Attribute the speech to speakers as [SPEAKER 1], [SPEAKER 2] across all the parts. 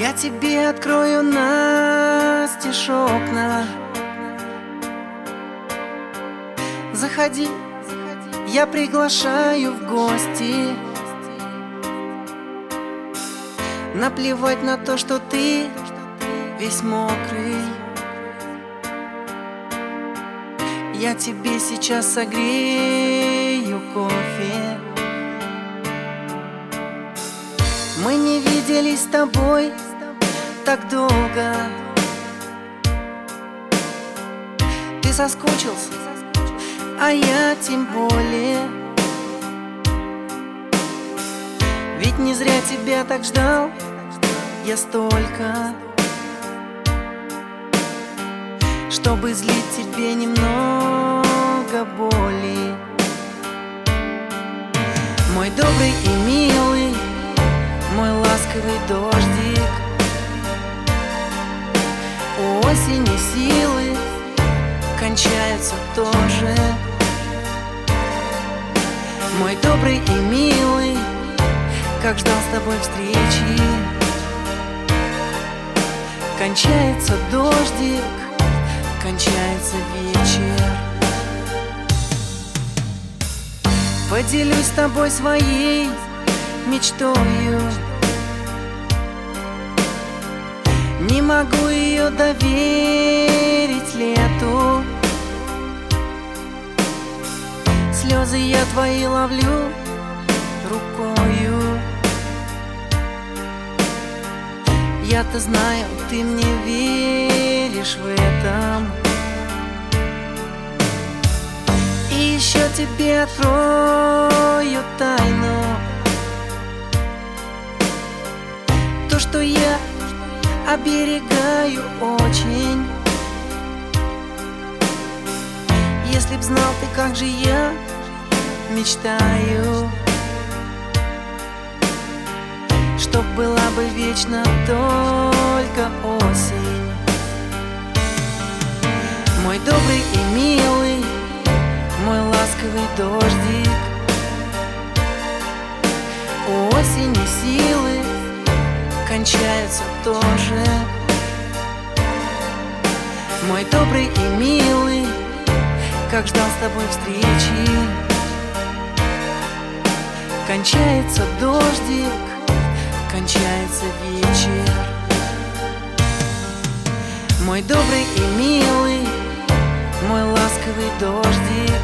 [SPEAKER 1] Я тебе открою настежь окна. Заходи, я приглашаю в гости. Наплевать на то, что ты весь мокрый. Я тебе сейчас согрею кофе. Мы не виделись с тобой так долго. Ты соскучился, а я тем более. Ведь не зря тебя так ждал я столько, чтобы злить тебе немного боли. Мой добрый и милый, мой ласковый дождик, у осени силы кончаются тоже. Мой добрый и милый, как ждал с тобой встречи, кончается дождик, кончается вечер. Поделюсь с тобой своей мечтою. Не могу ее доверить лету. Слезы я твои ловлю рукою. Я-то знаю, ты мне веришь в этом. И еще тебе открою тайну. То, что я оберегаю очень. Если б знал ты, как же я мечтаю, чтоб была бы вечно только осень. Мой добрый и милый, мой ласковый дождик, у осени силы кончаются тоже. Мой добрый и милый, как ждал с тобой встречи, кончается дождик, кончается вечер. Мой добрый и милый, мой ласковый дождик,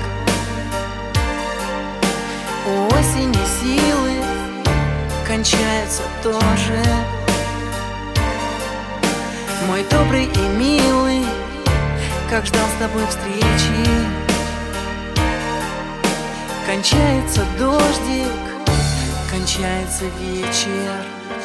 [SPEAKER 1] у осени силы кончаются тоже. Мой добрый и милый, как ждал с тобой встречи, кончается дождик, кончается вечер.